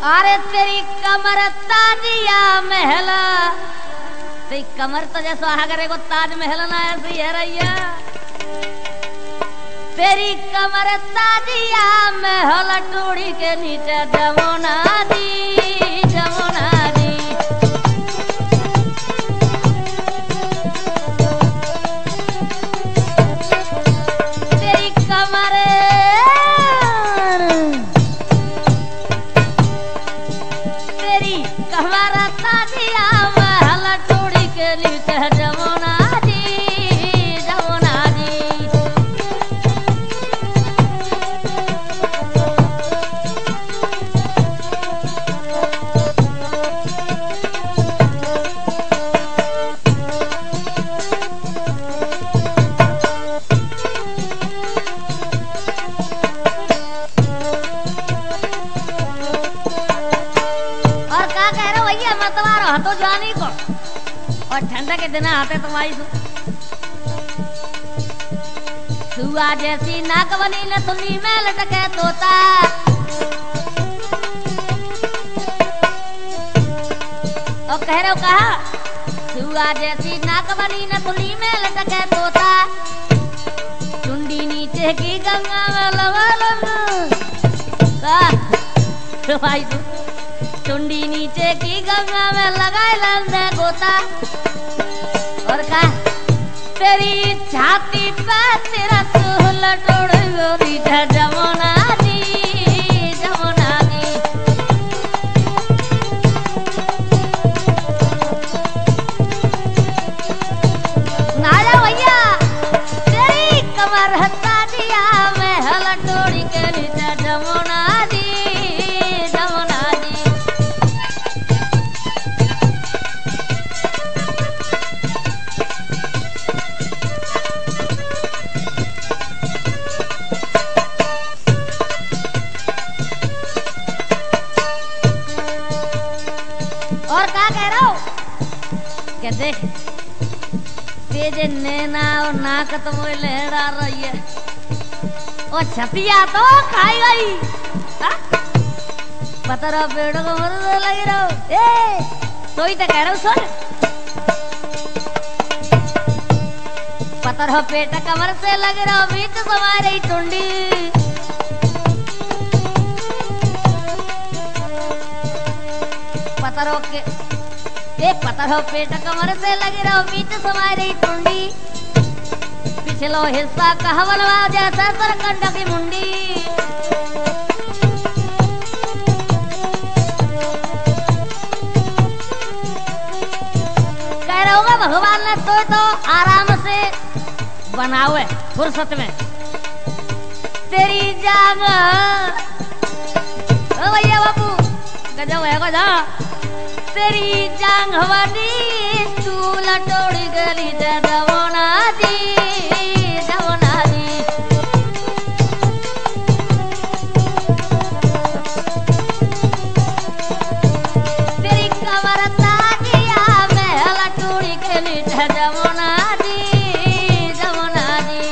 अरे तेरी कमर ताजिया महला, तेरी कमर तो जैसा अगर को ताज महल ना ऐसी है रैया। तेरी कमर ताजिया महल टूड़ी के नीचे जमुना दी, जमुना दी। तेरी कमर हमारा ताजिया महल टूड़ी के नीचे जमुना दी, जमुना दी। मतवार तो जानी को और ठंडा के दिन आते तुम्हारी सुआ जैसी नाक बनी न सुनी में लटके तोता। और कह रहे हो कहा सुआ जैसी नाक बनी न सुनी में लटके तोता। चुंडी नीचे की गंगा में लगा भाई चुंडी नीचे की गंगा में लगाए लंदे गोता। और का तेरी छाती पे तेरा सूल टोड़ गोरी जमुना दी, जमुना दी। ना जा भैया तेरी कमर हत्ता दिया महल टोड़ी के नीचे जमुना दी, जमुना दी। और क्या कह रहा हो कि देख तेजे नैना और नाक तो वो लहरा रही है और छतिया तो खाई गई। पता रहा पेड़ को मर लगी रहो तो ही तो कह रहा हूँ सुन। पता रहा पेट कमर से लग रहा बीच समा रही टुंडी। पत्थरों के एक पत्थरों पेट कमर से लगी रहो बीच समाई रही टुंडी। पिछलो हिस्सा कहवलवा जैसा सरकंड की मुंडी। कह रहे होगा भगवान ने तो आराम से बनावे फुर्सत में तेरी जान। ओ भैया बाबू गजब है गजब। तेरी जांघवानी चूल टोड़ी गली जमुना दी, जमुना दी। तेरी कमर ताजिया महल टोड़ी गली जमुना दी, जमुना दी।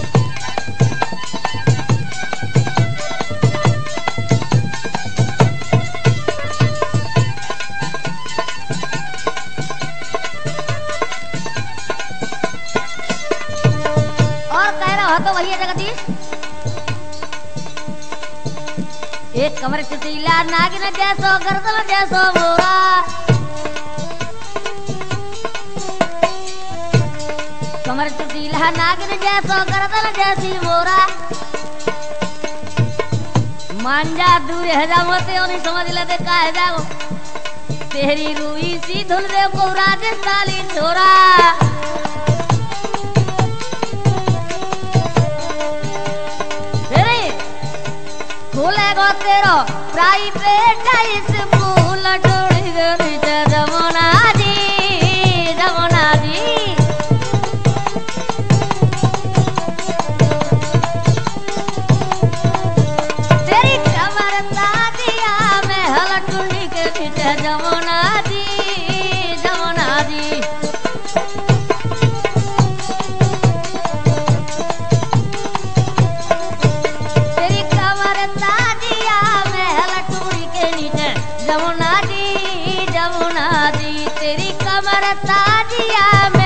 तो वही है जगदीश एक कमर चुटीला नागिन जैसो गर्दन जैसो मोरा। कमर चुटीला नागिन जैसो गर्दन जैसी मोरा। मांझा दूर है जामते और नहीं समझ लेते का है जाओ तेरी रूई सी धुल रे को राजस्थानी छोरा। खोलेगो तेरो प्राइवेट स्कूल टोड़ी गली जमुना दी, जमुना दी। तेरी कमर ताजिया महल टूड़ी के नीचे जमुना दी, जमुना दी। ताजिया महल टूड़ी के नीचे जमुना जी तेरी कमर ताजिया